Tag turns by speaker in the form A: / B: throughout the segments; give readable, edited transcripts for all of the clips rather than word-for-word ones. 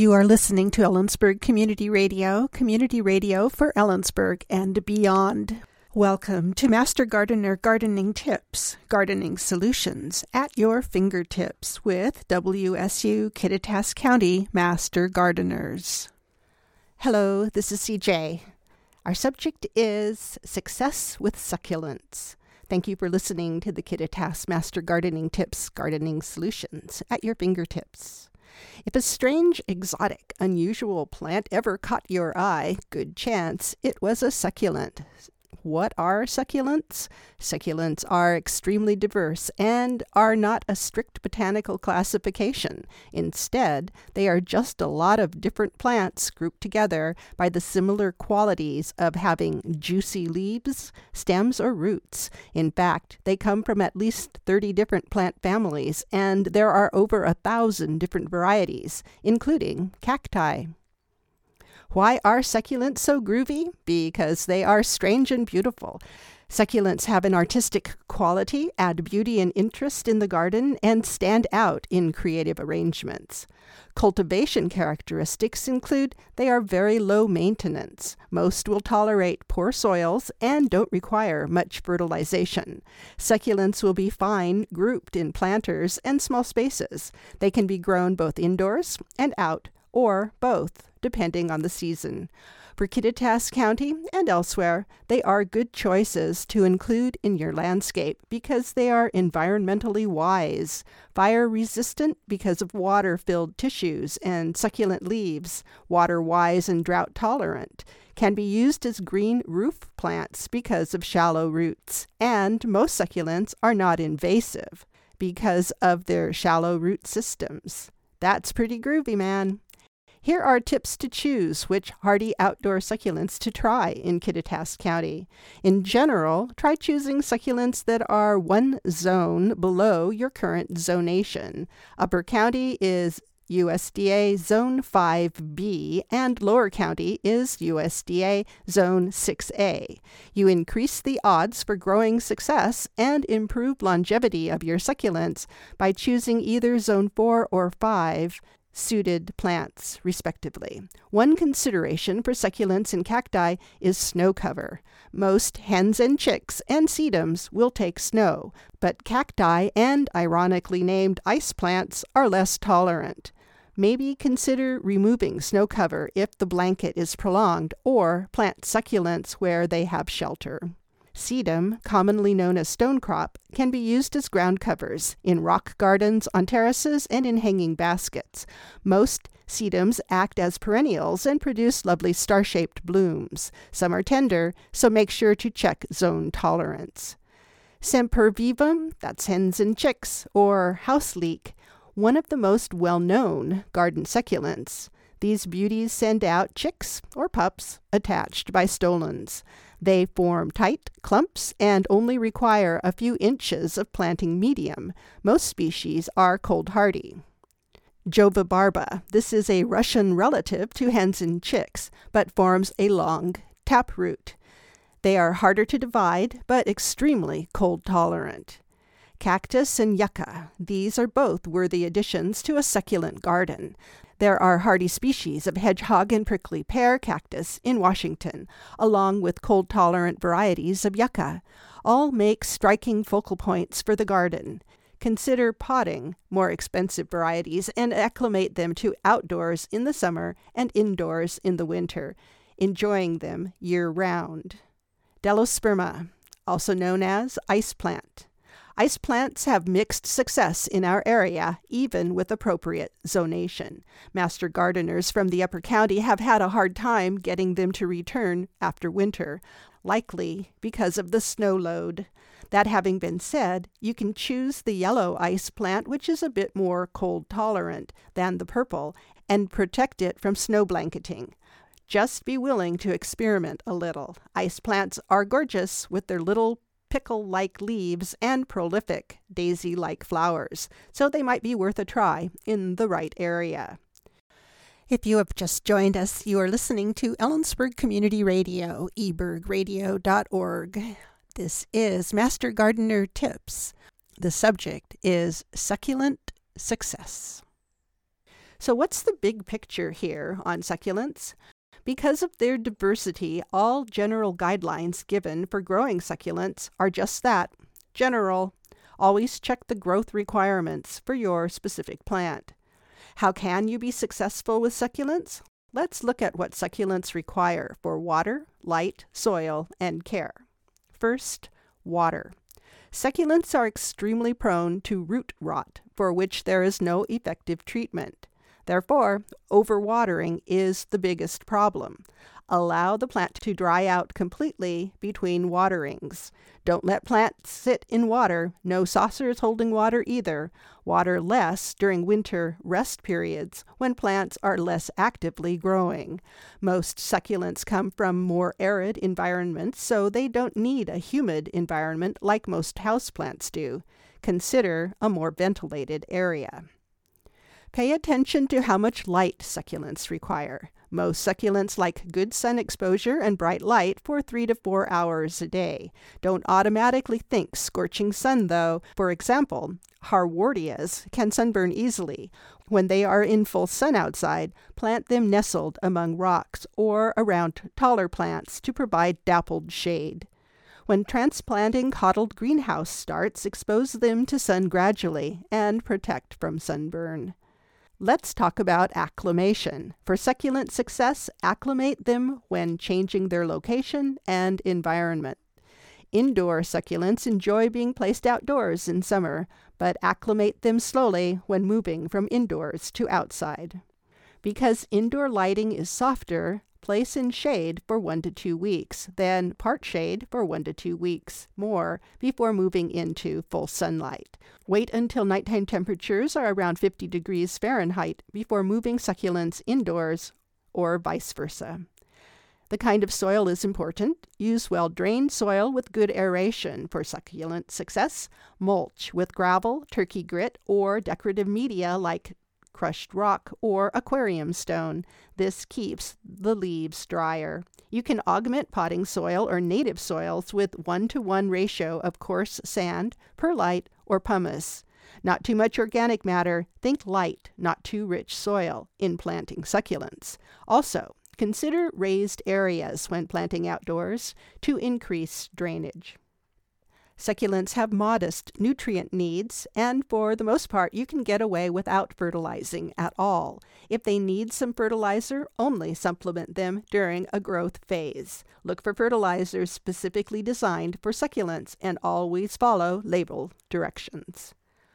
A: You are listening to Ellensburg Community Radio for Ellensburg and beyond. Welcome to Master Gardener Gardening Tips, Gardening Solutions at your fingertips with WSU Kittitas County Master Gardeners. Hello, this is CJ. Our subject is success with succulents. Thank you for listening to the Kittitas Master Gardening Tips, Gardening Solutions at your fingertips. If a strange, exotic, unusual plant ever caught your eye, good chance it was a succulent. What are succulents? Succulents are extremely diverse and are not a strict botanical classification. Instead, they are just a lot of different plants grouped together by the similar qualities of having juicy leaves, stems, or roots. In fact, they come from at least 30 different plant families, and there are over 1,000 different varieties, including cacti. Why are succulents so groovy? Because they are strange and beautiful. Succulents have an artistic quality, add beauty and interest in the garden, and stand out in creative arrangements. Cultivation characteristics include they are very low maintenance. Most will tolerate poor soils and don't require much fertilization. Succulents will be fine grouped in planters and small spaces. They can be grown both indoors and out, or both, depending on the season. For Kittitas County and elsewhere, they are good choices to include in your landscape because they are environmentally wise, fire-resistant because of water-filled tissues and succulent leaves, water-wise and drought-tolerant, can be used as green roof plants because of shallow roots, and most succulents are not invasive because of their shallow root systems. That's pretty groovy, man. Here are tips to choose which hardy outdoor succulents to try in Kittitas County. In general, try choosing succulents that are one zone below your current zonation. Upper County is USDA Zone 5B and Lower County is USDA Zone 6A. You increase the odds for growing success and improve longevity of your succulents by choosing either Zone 4 or 5 suited plants, respectively. One consideration for succulents and cacti is snow cover. Most hens and chicks and sedums will take snow, but cacti and ironically named ice plants are less tolerant. Maybe consider removing snow cover if the blanket is prolonged, or plant succulents where they have shelter. Sedum, commonly known as stonecrop, can be used as ground covers in rock gardens, on terraces, and in hanging baskets. Most sedums act as perennials and produce lovely star-shaped blooms. Some are tender, so make sure to check zone tolerance. Sempervivum, that's hens and chicks, or house leek, one of the most well-known garden succulents. These beauties send out chicks or pups attached by stolons. They form tight clumps and only require a few inches of planting medium. Most species are cold hardy. Jovabarba. This is a Russian relative to hens and chicks, but forms a long taproot. They are harder to divide, but extremely cold tolerant. Cactus and yucca. These are both worthy additions to a succulent garden. There are hardy species of hedgehog and prickly pear cactus in Washington, along with cold-tolerant varieties of yucca. All make striking focal points for the garden. Consider potting more expensive varieties and acclimate them to outdoors in the summer and indoors in the winter, enjoying them year-round. Delosperma, also known as ice plant. Ice plants have mixed success in our area, even with appropriate zonation. Master gardeners from the Upper County have had a hard time getting them to return after winter, likely because of the snow load. That having been said, you can choose the yellow ice plant, which is a bit more cold tolerant than the purple, and protect it from snow blanketing. Just be willing to experiment a little. Ice plants are gorgeous with their little pickle-like leaves and prolific daisy-like flowers, so they might be worth a try in the right area. If you have just joined us, you are listening to Ellensburg Community Radio, ebergradio.org. This is Master Gardener Tips. The subject is succulent success. So what's the big picture here on succulents? Because of their diversity, all general guidelines given for growing succulents are just that, general. Always check the growth requirements for your specific plant. How can you be successful with succulents? Let's look at what succulents require for water, light, soil, and care. First, water. Succulents are extremely prone to root rot, for which there is no effective treatment. Therefore, overwatering is the biggest problem. Allow the plant to dry out completely between waterings. Don't let plants sit in water. No saucers holding water either. Water less during winter rest periods when plants are less actively growing. Most succulents come from more arid environments, so they don't need a humid environment like most houseplants do. Consider a more ventilated area. Pay attention to how much light succulents require. Most succulents like good sun exposure and bright light for 3 to 4 hours a day. Don't automatically think scorching sun, though. For example, Harwardias can sunburn easily. When they are in full sun outside, plant them nestled among rocks or around taller plants to provide dappled shade. When transplanting coddled greenhouse starts, expose them to sun gradually and protect from sunburn. Let's talk about acclimation. For succulent success, acclimate them when changing their location and environment. Indoor succulents enjoy being placed outdoors in summer, but acclimate them slowly when moving from indoors to outside. Because indoor lighting is softer, place in shade for 1 to 2 weeks, then part shade for 1 to 2 weeks more before moving into full sunlight. Wait until nighttime temperatures are around 50 degrees Fahrenheit before moving succulents indoors, or vice versa. The kind of soil is important. Use well-drained soil with good aeration for succulent success. Mulch with gravel, turkey grit, or decorative media like crushed rock or aquarium stone. This keeps the leaves drier. You can augment potting soil or native soils with 1-to-1 ratio of coarse sand, perlite, or pumice. Not too much organic matter. Think light, not too rich soil in planting succulents. Also, consider raised areas when planting outdoors to increase drainage. Succulents have modest nutrient needs, and for the most part, you can get away without fertilizing at all. If they need some fertilizer, only supplement them during a growth phase. Look for fertilizers specifically designed for succulents and always follow label directions.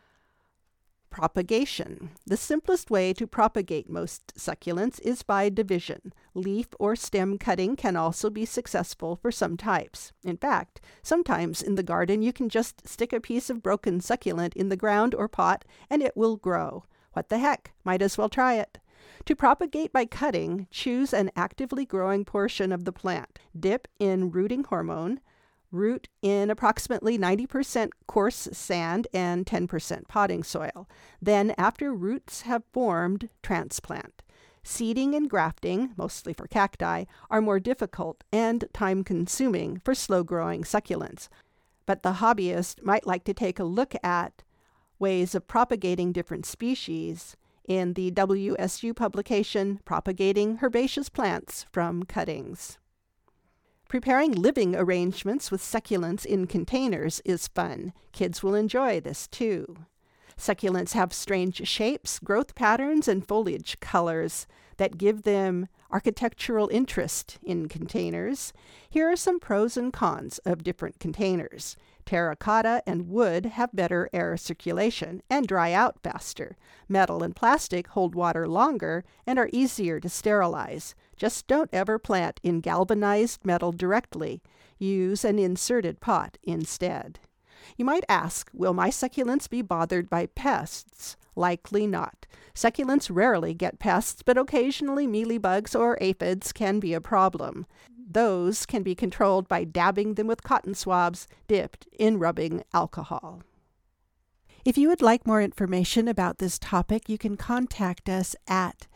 A: Propagation. The simplest way to propagate most succulents is by division. Leaf or stem cutting can also be successful for some types. In fact, sometimes in the garden you can just stick a piece of broken succulent in the ground or pot and it will grow. What the heck? Might as well try it. To propagate by cutting, choose an actively growing portion of the plant. Dip in rooting hormone. Root in approximately 90% coarse sand and 10% potting soil. Then, after roots have formed, transplant. Seeding and grafting, mostly for cacti, are more difficult and time-consuming for slow-growing succulents. But the hobbyist might like to take a look at ways of propagating different species in the WSU publication, Propagating Herbaceous Plants from Cuttings. Preparing living arrangements with succulents in containers is fun. Kids will enjoy this too. Succulents have strange shapes, growth patterns, and foliage colors that give them architectural interest in containers. Here are some pros and cons of different containers. Terracotta and wood have better air circulation and dry out faster. Metal and plastic hold water longer and are easier to sterilize. Just don't ever plant in galvanized metal directly. Use an inserted pot instead. You might ask, will my succulents be bothered by pests? Likely not. Succulents rarely get pests, but occasionally mealybugs or aphids can be a problem. Those can be controlled by dabbing them with cotton swabs dipped in rubbing alcohol. If you would like more information about this topic, you can contact us at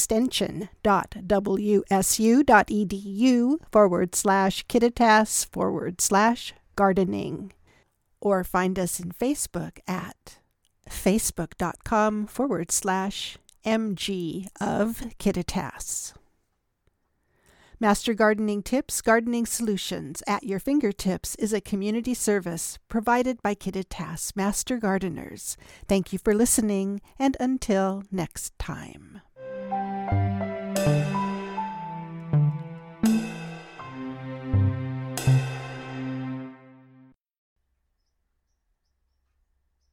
A: extension.wsu.edu/Kittitas/gardening, or find us in Facebook at facebook.com/ MG of Kittitas. Master Gardening Tips, Gardening Solutions at Your Fingertips is a community service provided by Kittitas Master Gardeners. Thank you for listening, and until next time.